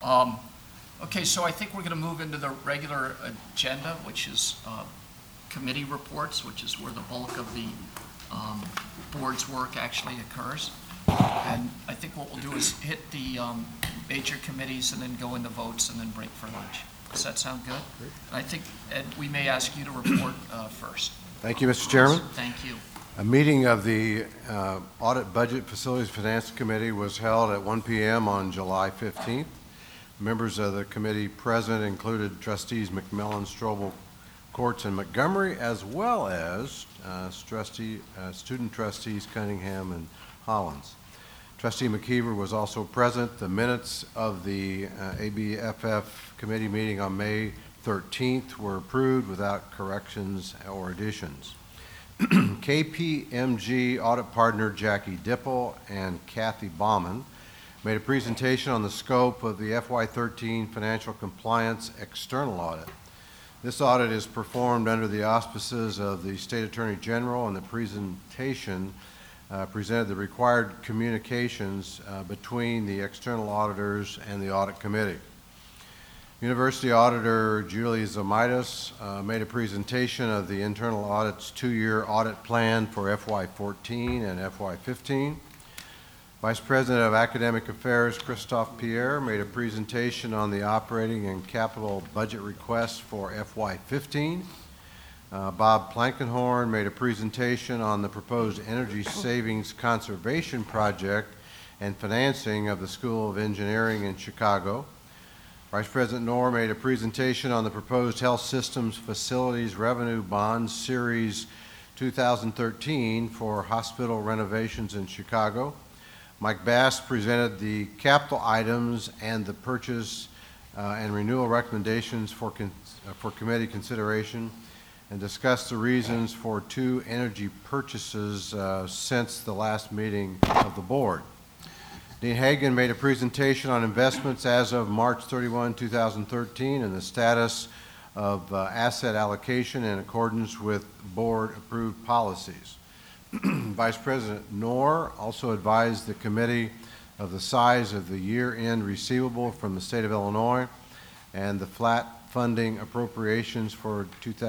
Okay, so I think we're going to move into the regular agenda, which is committee reports, which is where the bulk of the board's work actually occurs. And I think what we'll do is hit the major committees and then go into votes and then break for lunch. Does that sound good? Great. And I think, Ed, we may ask you to report first. Thank you, Mr. Chairman. Thank you. A meeting of the Audit, Budget, Facilities, Finance Committee was held at 1 p.m. on July 15th. Members of the committee present included trustees McMillan, Strobel, Courts, and Montgomery, as well as student trustees Cunningham and Hollins. Trustee McKeever was also present. The minutes of the ABFF committee meeting on May 13th were approved without corrections or additions. KPMG audit partner Jackie Dipple and Kathy Baumann made a presentation on the scope of the FY13 financial compliance external audit. This audit is performed under the auspices of the State Attorney General, and the presentation presented the required communications between the external auditors and the audit committee. University Auditor Julie Zamitis made a presentation of the internal audit's 2-year audit plan for FY14 and FY15. Vice President of Academic Affairs Christophe Pierre made a presentation on the operating and capital budget requests for FY15. Bob Plankenhorn made a presentation on the proposed energy savings conservation project and financing of the School of Engineering in Chicago. Vice President Knorr made a presentation on the proposed Health Systems Facilities Revenue Bond Series 2013 for hospital renovations in Chicago. Mike Bass presented the capital items and the purchase and renewal recommendations for committee consideration, and discussed the reasons for 2 energy purchases since the last meeting of the board. Dean Hagan made a presentation on investments as of March 31, 2013, and the status of asset allocation in accordance with board-approved policies. Vice President Knorr also advised the committee of the size of the year-end receivable from the state of Illinois and the flat funding appropriations for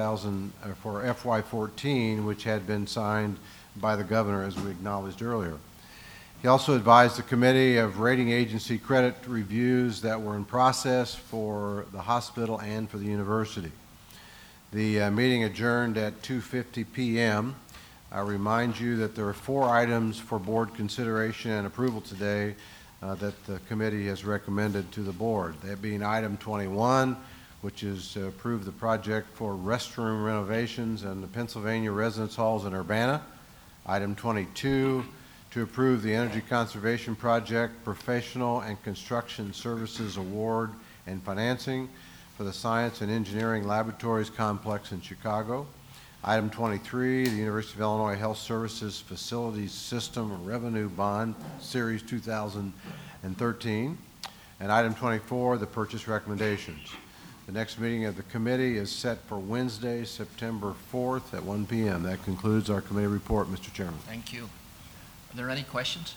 FY14, which had been signed by the governor, as we acknowledged earlier. He also advised the committee of rating agency credit reviews that were in process for the hospital and for the university. The meeting adjourned at 2:50 p.m. I remind you that there are 4 items for board consideration and approval today that the committee has recommended to the board. That being item 21, which is to approve the project for restroom renovations in the Pennsylvania residence halls in Urbana. Item 22, to approve the Energy Conservation Project Professional and Construction Services Award and Financing for the Science and Engineering Laboratories Complex in Chicago. Item 23, the University of Illinois Health Services Facilities System Revenue Bond Series 2013. And item 24, the purchase recommendations. The next meeting of the committee is set for Wednesday, September 4th at 1 p.m. That concludes our committee report, Mr. Chairman. Thank you. Are there any questions?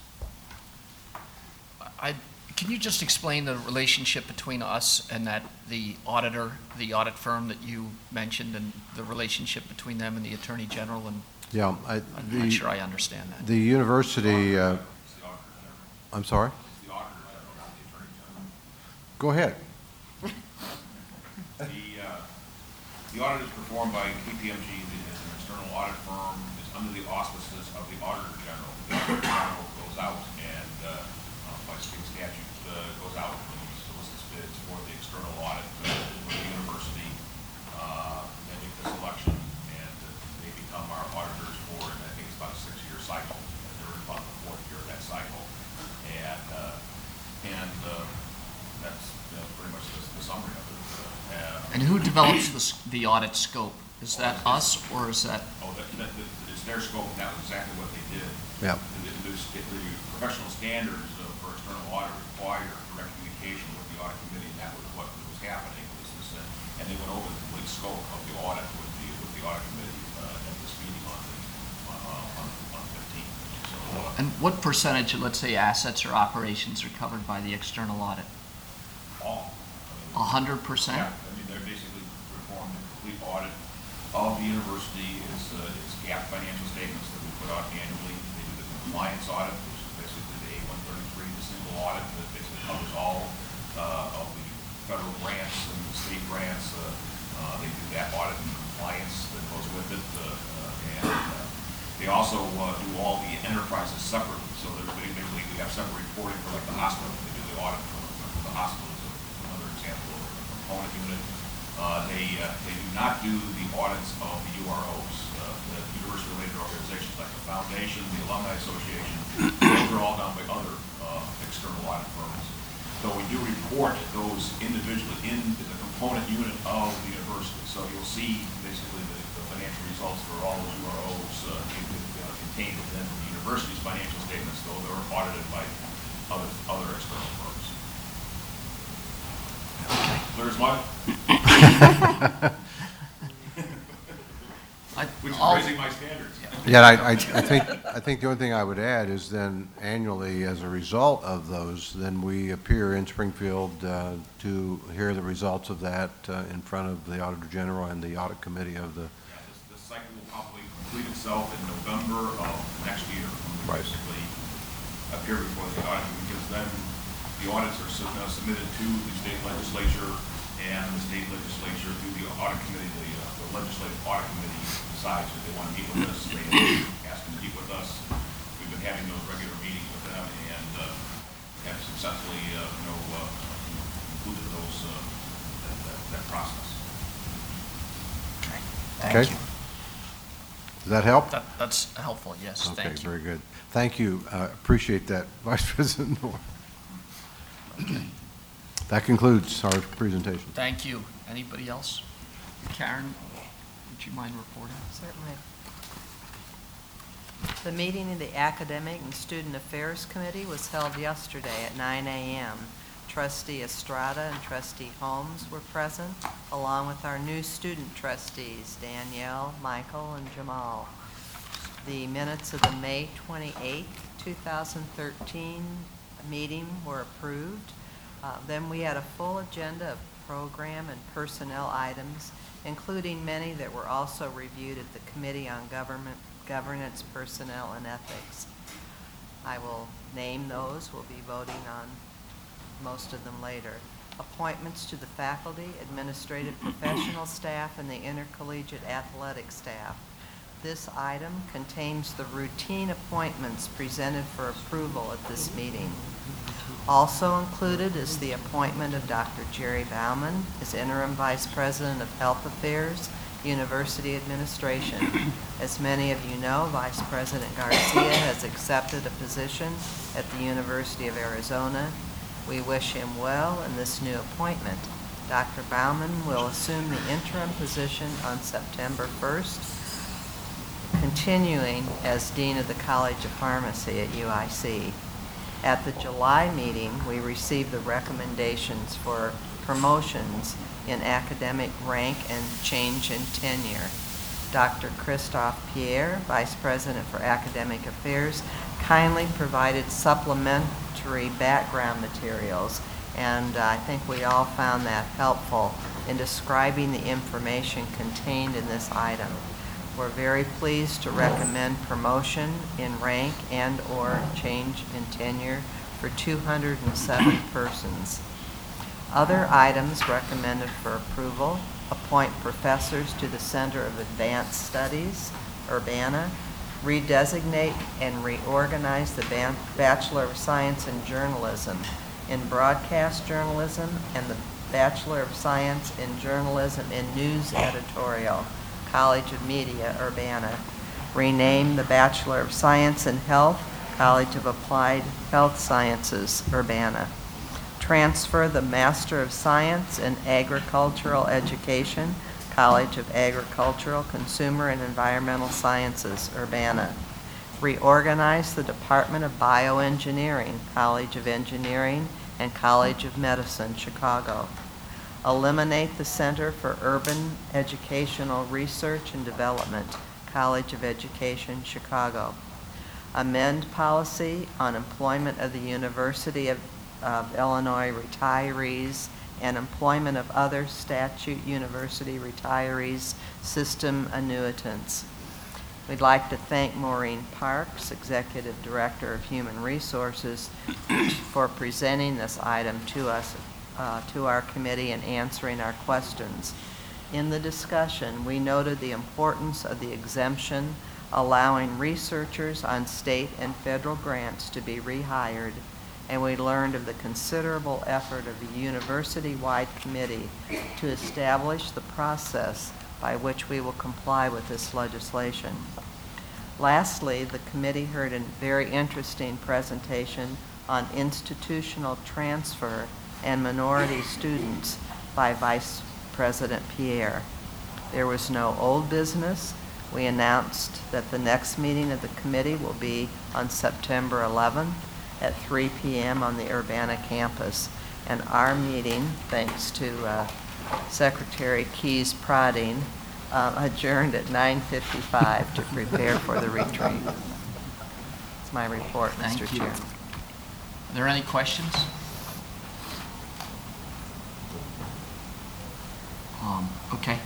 Can you just explain the relationship between us and the auditor, the audit firm that you mentioned, and the relationship between them and the Attorney General? And yeah, I'm not sure I understand that. The university. I'm sorry. The Auditor General, not the Attorney General. Go ahead. The audit is performed by KPMG, as an external audit firm. It's under the auspices of the Auditor General. The Auditor General goes out and, by state statute, goes out and solicits bids for the external audit for the university. They make the selection, and they become our auditors for, and I think it's about a 6-year cycle. And they're in about the 4th year of that cycle. And that's pretty much the summary of it. And who develops the audit scope? Is that us, or is that? It's their scope, and that was exactly what they did. Yeah. The professional standards for external audit require direct communication with the audit committee, and that was what was happening. And they went over the complete scope of the audit with the audit committee at this meeting on 15. So, and what percentage of, let's say, assets or operations are covered by the external audit? All. 100%? Yeah, I mean, they're basically performed a complete audit of the university. It's GAAP financial statements that we put out annually. They do the compliance audit, which is basically the A133, the single audit that basically covers all of the federal grants and state grants. They do that audit and compliance that goes with it. They also do all the enterprises separately. So basically we have separate reporting for like the hospital. They do the audit for the hospital is another example of a component unit. They do not do the audits of the UROs, the university-related organizations like the foundation, the alumni association. Those are all done by other external audit firms. So we do report those individually in the component unit of the university. So you'll see basically the financial results for all those UROs contained within the university's financial statements, though they're audited by other external firms. Clear as mud? Which is raising my standards. Yeah, I think the only thing I would add is then annually, as a result of those, then we appear in Springfield to hear the results of that in front of the Auditor General and the Audit Committee of the. Yeah, this cycle will probably complete itself in November of next year, when we Right. basically appear before the audit, because then the audits are submitted to the state legislature, and the state legislature through the audit committee, the legislative audit committee decides if they want to meet with us. They ask them to meet with us. We've been having those regular meetings with them and have successfully, concluded that process. Thank Okay. you. Does that help? That's helpful, yes, Okay, thank you. very good. Thank you. Appreciate that, Vice President Moore. That concludes our presentation. Thank you. Anybody else? Karen, would you mind reporting? Certainly. The meeting of the Academic and Student Affairs Committee was held yesterday at 9 a.m. Trustee Estrada and Trustee Holmes were present, along with our new student trustees, Danielle, Michael, and Jamal. The minutes of the May 28, 2013 meeting were approved. Then we had a full agenda of program and personnel items, including many that were also reviewed at the Committee on Governance, Personnel, and Ethics. I will name those. We'll be voting on most of them later. Appointments to the faculty, administrative professional staff, and the intercollegiate athletic staff. This item contains the routine appointments presented for approval at this meeting. Also included is the appointment of Dr. Jerry Bauman as Interim Vice President of Health Affairs, University Administration. As many of you know, Vice President Garcia has accepted a position at the University of Arizona. We wish him well in this new appointment. Dr. Bauman will assume the interim position on September 1st, continuing as Dean of the College of Pharmacy at UIC. At the July meeting, we received the recommendations for promotions in academic rank and change in tenure. Dr. Christophe Pierre, Vice President for Academic Affairs, kindly provided supplementary background materials, and I think we all found that helpful in describing the information contained in this item. We're very pleased to recommend promotion in rank and/or change in tenure for 207 persons. Other items recommended for approval: appoint professors to the Center of Advanced Studies, Urbana, redesignate and reorganize the Bachelor of Science in Journalism in Broadcast Journalism and the Bachelor of Science in Journalism in News Editorial, College of Media, Urbana. Rename the Bachelor of Science in Health, College of Applied Health Sciences, Urbana. Transfer the Master of Science in Agricultural Education, College of Agricultural, Consumer, and Environmental Sciences, Urbana. Reorganize the Department of Bioengineering, College of Engineering, and College of Medicine, Chicago. Eliminate the Center for Urban Educational Research and Development, College of Education, Chicago. Amend policy on employment of the University of Illinois retirees and employment of other statute university retirees, system annuitants. We'd like to thank Maureen Parks, Executive Director of Human Resources, for presenting this item to us, to our committee, and answering our questions. In the discussion, we noted the importance of the exemption allowing researchers on state and federal grants to be rehired, and we learned of the considerable effort of the university-wide committee to establish the process by which we will comply with this legislation. Lastly, the committee heard a very interesting presentation on institutional transfer and minority students by Vice President Pierre. There was no old business. We announced that the next meeting of the committee will be on September 11th at 3 p.m. on the Urbana campus. And our meeting, thanks to Secretary Keys prodding, adjourned at 9:55 to prepare for the retreat. That's my report, Thank Mr. you. Chair. Are there any questions? Okay.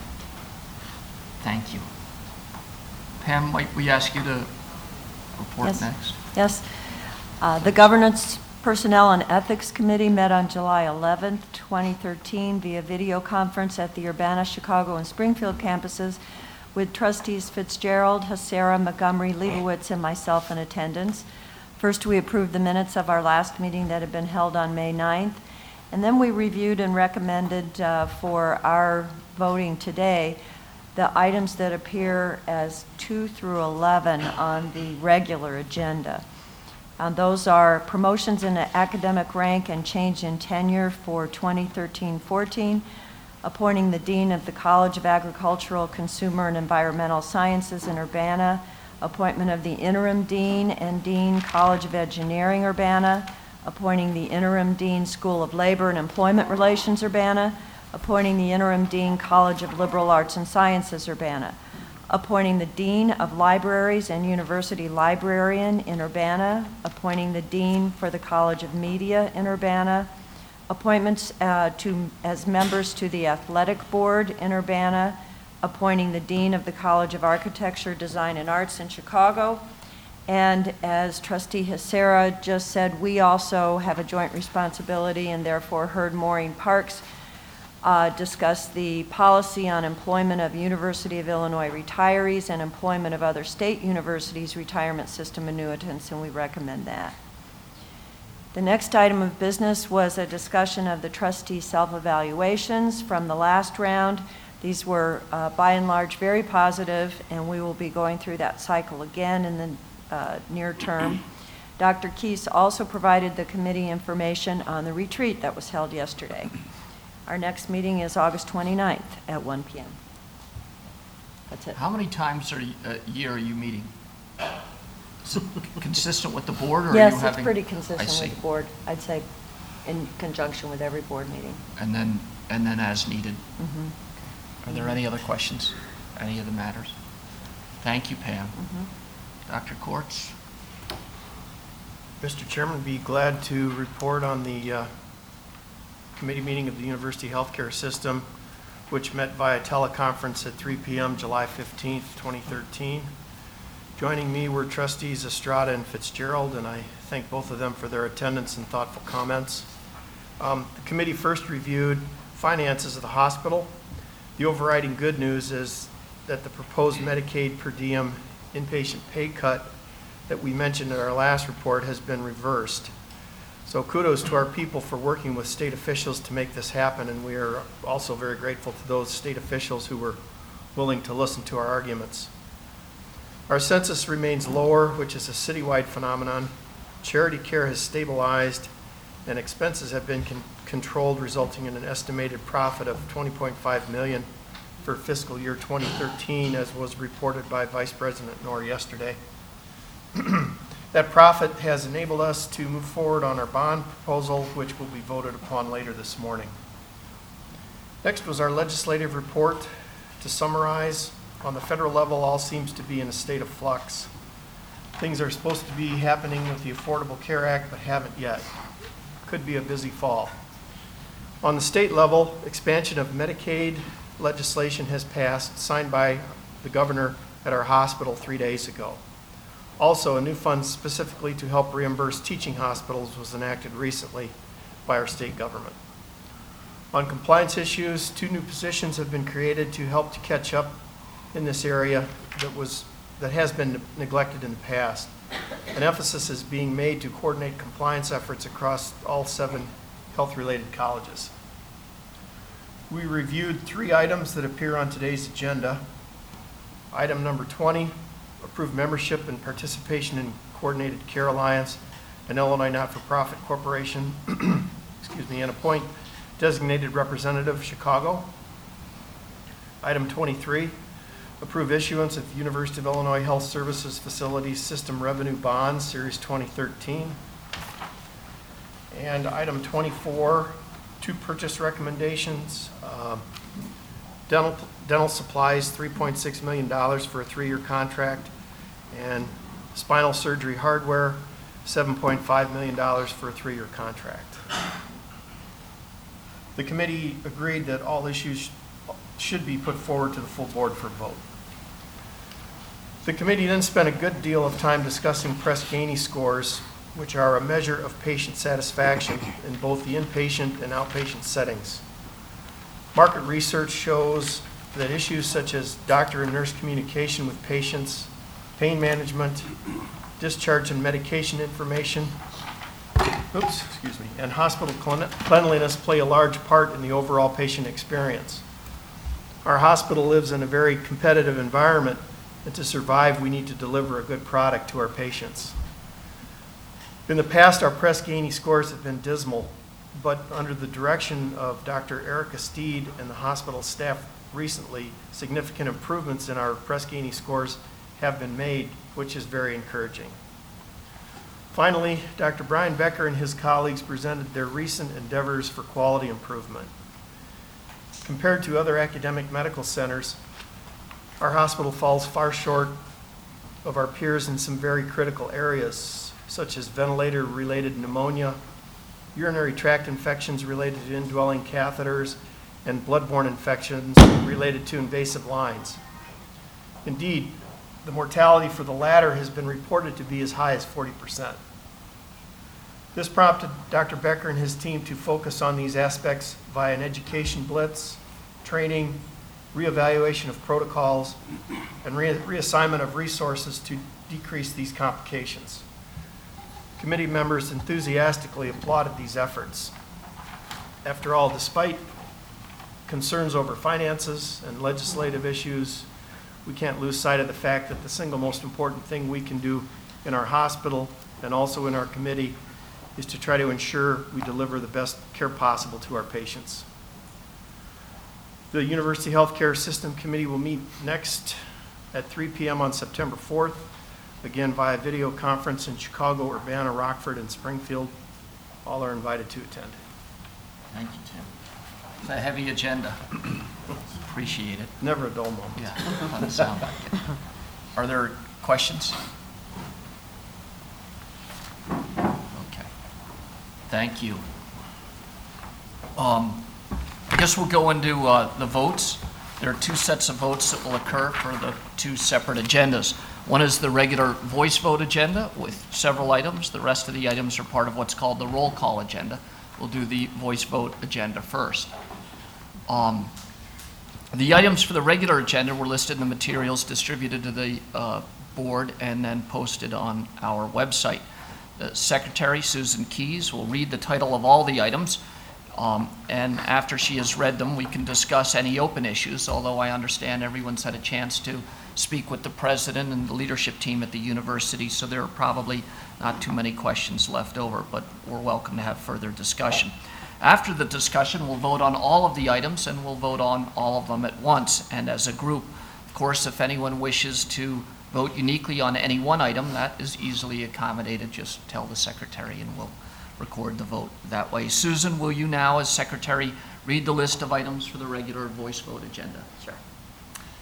Thank you. Pam, might we ask you to report Yes. next? Yes. The Governance, Personnel, and Ethics Committee met on July 11th, 2013 via video conference at the Urbana, Chicago, and Springfield campuses with trustees Fitzgerald, Hasera, Montgomery, Leibowitz, and myself in attendance. First, we approved the minutes of our last meeting that had been held on May 9th, and then we reviewed and recommended for our voting today the items that appear as 2 through 11 on the regular agenda. Those are promotions in academic rank and change in tenure for 2013-14, appointing the Dean of the College of Agricultural, Consumer, and Environmental Sciences in Urbana, appointment of the interim dean and dean, College of Engineering, Urbana, appointing the interim dean, School of Labor and Employment Relations, Urbana, appointing the interim dean, College of Liberal Arts and Sciences, Urbana, appointing the dean of libraries and university librarian in Urbana, appointing the dean for the College of Media in Urbana, appointments as members to the athletic board in Urbana, appointing the dean of the College of Architecture, Design, and Arts in Chicago. And as Trustee Hasera just said, we also have a joint responsibility and therefore heard Maureen Parks discuss the policy on employment of University of Illinois retirees and employment of other state universities' retirement system annuitants, and we recommend that. The next item of business was a discussion of the trustee self-evaluations from the last round. These were, by and large, very positive, and we will be going through that cycle again in the near term. Dr. Keese also provided the committee information on the retreat that was held yesterday. Our next meeting is August 29th at 1 p.m. That's it. How many times a year are you meeting? Is it consistent with the board, or are Yes, you it's having? pretty I consistent see. with the board, I'd say, in conjunction with every board meeting. And then as needed. Mm-hmm. Are there any other questions? Any other matters? Thank you, Pam. Mm-hmm. Dr. Kortz? Mr. Chairman, be glad to report on the committee meeting of the University Healthcare System, which met via teleconference at 3 p.m. July 15th, 2013. Joining me were trustees Estrada and Fitzgerald, and I thank both of them for their attendance and thoughtful comments. The committee first reviewed finances of the hospital. The overriding good news is that the proposed Medicaid per diem inpatient pay cut that we mentioned in our last report has been reversed. So kudos to our people for working with state officials to make this happen, and we are also very grateful to those state officials who were willing to listen to our arguments. Our census remains lower, which is a citywide phenomenon. Charity care has stabilized, and expenses have been controlled, resulting in an estimated profit of $20.5 million for fiscal year 2013, as was reported by Vice President Knorr yesterday. That profit has enabled us to move forward on our bond proposal, which will be voted upon later this morning. Next was our legislative report. To summarize, on the federal level, all seems to be in a state of flux. Things are supposed to be happening with the Affordable Care Act, but haven't yet. Could be a busy fall. On the state level, expansion of Medicaid legislation has passed, signed by the governor at our hospital 3 days ago. Also, a new fund specifically to help reimburse teaching hospitals was enacted recently by our state government. On compliance issues, 2 new positions have been created to help to catch up in this area that has been neglected in the past. An emphasis is being made to coordinate compliance efforts across all 7 health-related colleges. We reviewed 3 items that appear on today's agenda. Item number 20, approve membership and participation in Coordinated Care Alliance, an Illinois not-for-profit corporation, and appoint designated representative, Chicago. Item 23, approve issuance of University of Illinois Health Services Facilities System Revenue Bonds, Series 2013. And item 24, 2 purchase recommendations. Dental supplies, $3.6 million for a 3-year contract, and spinal surgery hardware, $7.5 million for a 3-year contract. The committee agreed that all issues should be put forward to the full board for vote. The committee then spent a good deal of time discussing Press-Ganey scores, which are a measure of patient satisfaction in both the inpatient and outpatient settings. Market research shows that issues such as doctor and nurse communication with patients, pain management, discharge and medication information, and hospital cleanliness play a large part in the overall patient experience. Our hospital lives in a very competitive environment, and to survive, we need to deliver a good product to our patients. In the past, our Press-Ganey scores have been dismal, but under the direction of Dr. Erica Steed and the hospital staff recently, significant improvements in our Press-Ganey scores have been made, which is very encouraging. Finally, Dr. Brian Becker and his colleagues presented their recent endeavors for quality improvement. Compared to other academic medical centers, our hospital falls far short of our peers in some very critical areas, such as ventilator-related pneumonia, urinary tract infections related to indwelling catheters, and bloodborne infections related to invasive lines. Indeed, the mortality for the latter has been reported to be as high as 40%. This prompted Dr. Becker and his team to focus on these aspects via an education blitz, training, reevaluation of protocols, and reassignment of resources to decrease these complications. Committee members enthusiastically applauded these efforts. After all, despite concerns over finances and legislative issues, we can't lose sight of the fact that the single most important thing we can do in our hospital and also in our committee is to try to ensure we deliver the best care possible to our patients. The University Healthcare System Committee will meet next at 3 p.m. on September 4th, again via video conference in Chicago, Urbana, Rockford, and Springfield. All are invited to attend. Thank you, Tim. It's a heavy agenda. Appreciate it. Never a dull moment. Yeah, doesn't sound like it. Are there questions? Okay. Thank you. I guess we'll go into the votes. There are 2 sets of votes that will occur for the 2 separate agendas. One is the regular voice vote agenda with several items. The rest of the items are part of what's called the roll call agenda. We'll do the voice vote agenda first. The items for the regular agenda were listed in the materials distributed to the board and then posted on our website. The Secretary, Susan Keys, will read the title of all the items, and after she has read them, we can discuss any open issues, although I understand everyone's had a chance to speak with the president and the leadership team at the university, so there are probably not too many questions left over, but we're welcome to have further discussion. After the discussion, we'll vote on all of the items, and we'll vote on all of them at once and as a group. Of course, if anyone wishes to vote uniquely on any one item, that is easily accommodated. Just tell the secretary and we'll record the vote that way. Susan, will you now, as secretary, read the list of items for the regular voice vote agenda? Sure.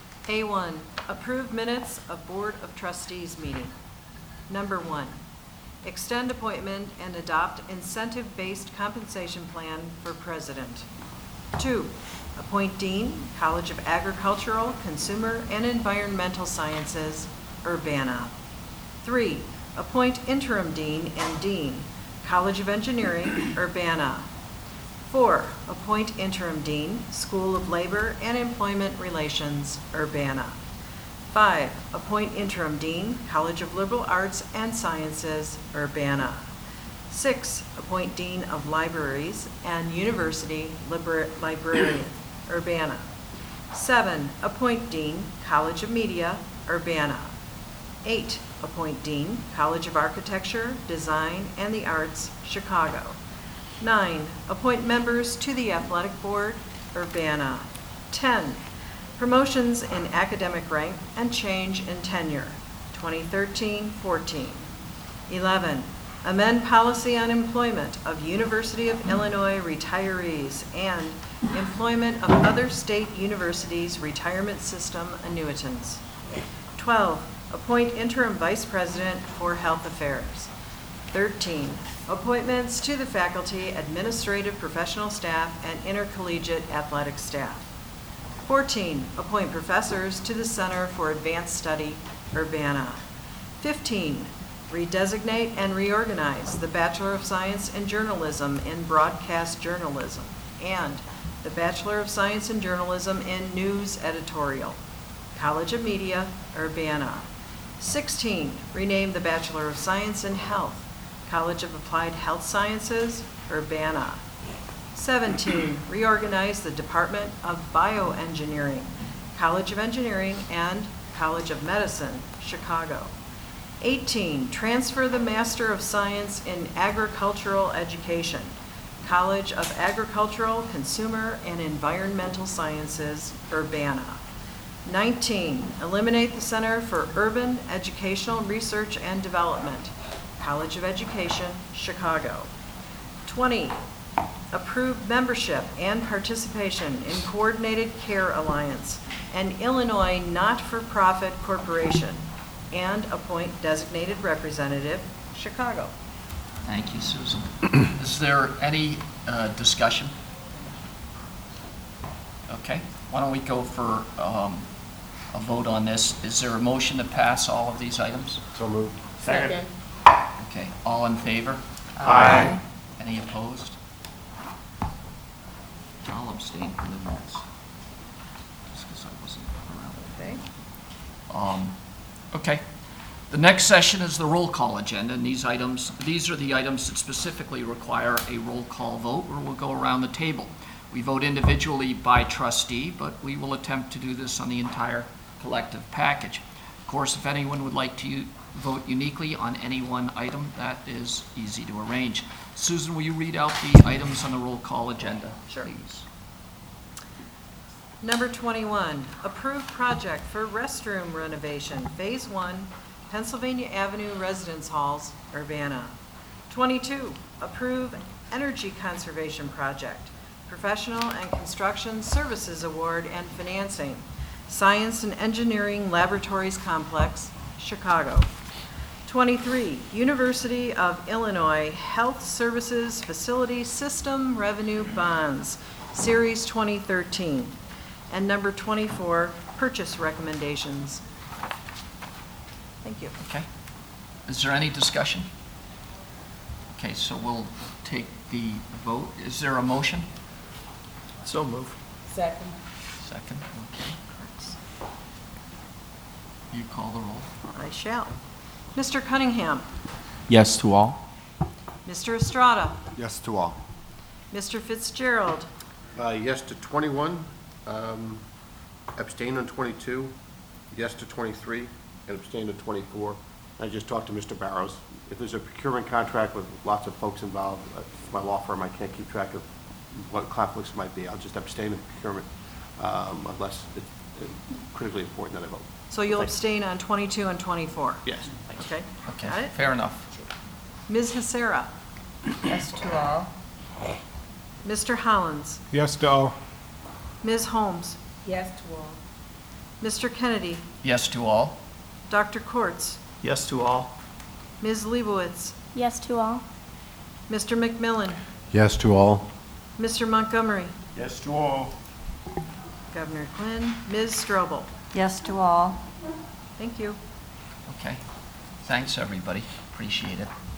A1, approve minutes of Board of Trustees meeting. Number 1, extend appointment and adopt incentive-based compensation plan for president. 2, appoint dean, College of Agricultural, Consumer, and Environmental Sciences, Urbana. 3, appoint interim dean and dean, College of Engineering, Urbana. 4, appoint interim dean, School of Labor and Employment Relations, Urbana. 5, appoint interim dean, College of Liberal Arts and Sciences, Urbana. 6, appoint dean of libraries and university librarian, Urbana. 7, appoint dean, College of Media, Urbana. 8, appoint dean, College of Architecture, Design, and the Arts, Chicago. 9, appoint members to the athletic board, Urbana. 10, promotions in academic rank and change in tenure, 2013-14. 11, amend policy on employment of University of Illinois retirees and employment of other state universities' retirement system annuitants. 12, appoint interim vice president for health affairs. 13, appointments to the faculty, administrative professional staff, and intercollegiate athletic staff. 14, appoint professors to the Center for Advanced Study, Urbana. 15, redesignate and reorganize the Bachelor of Science in Journalism in Broadcast Journalism and the Bachelor of Science in Journalism in News Editorial, College of Media, Urbana. 16, rename the Bachelor of Science in Health, College of Applied Health Sciences, Urbana. 17, reorganize the Department of Bioengineering, College of Engineering and College of Medicine, Chicago. 18, transfer the Master of Science in Agricultural Education, College of Agricultural, Consumer, and Environmental Sciences, Urbana. 19, eliminate the Center for Urban Educational Research and Development, College of Education, Chicago. 20, approve membership and participation in Coordinated Care Alliance, an Illinois not-for-profit corporation, and appoint designated representative, Chicago. Thank you, Susan. Is there any discussion? Okay, why don't we go for a vote on this? Is there a motion to pass all of these items? So moved. Second. Okay, all in favor? Aye. Any opposed? I'll abstain from the votes. Just because I wasn't around. Okay. Okay. The next session is the roll call agenda, and these are the items that specifically require a roll call vote, where we'll go around the table. We vote individually by trustee, but we will attempt to do this on the entire collective package. Of course, if anyone would like to vote uniquely on any one item, that is easy to arrange. Susan, will you read out the items on the roll call agenda, Sure. please? Number 21, approved project for restroom renovation, Phase 1, Pennsylvania Avenue Residence Halls, Urbana. 22, approve energy conservation project, professional and construction services award and financing, Science and Engineering Laboratories Complex, Chicago. 23, University of Illinois Health Services Facility System Revenue Bonds, Series 2013. And number 24, purchase recommendations. Thank you. Okay. Is there any discussion? Okay, so we'll take the vote. Is there a motion? So move. Second. Second, okay. You call the roll. I shall. Mr. Cunningham, Yes to all. Mr. Estrada, Yes to all. Mr. Fitzgerald, Yes to 21, abstain on 22, yes to 23, and abstain on 24. I just talked to Mr. Barrows. If there's a procurement contract with lots of folks involved, my law firm, I can't keep track of what conflicts might be. I'll just abstain in procurement unless it's critically important that I vote. so you'll abstain on 22 and 24? Yes. Okay, Okay, got it? fair enough. Ms. Hasera, Yes to all. Mr. Hollins, Yes to all. Ms. Holmes, Yes to all. Mr. Kennedy, Yes to all. Dr. Kurtz, Yes to all. Ms. Leibowitz, Yes to all. Mr. McMillan? Yes to all. Mr. Montgomery? Yes to all. Governor Quinn? Ms. Strobel? Yes to all. Thank you. Okay. Thanks, everybody. Appreciate it.